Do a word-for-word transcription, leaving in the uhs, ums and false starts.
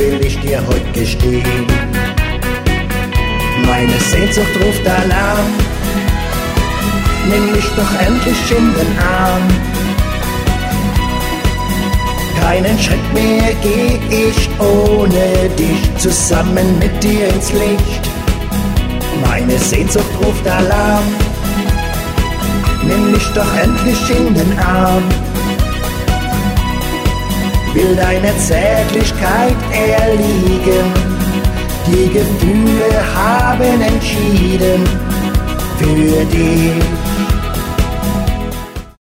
will ich dir heute gestehen. Meine Sehnsucht ruft Alarm, nimm mich doch endlich in den Arm. Keinen Schritt mehr geh ich ohne dich, zusammen mit dir ins Licht. Meine Sehnsucht ruft Alarm, nimm mich doch endlich in den Arm. Will deine Zärtlichkeit erliegen, die Gefühle haben entschieden für dich.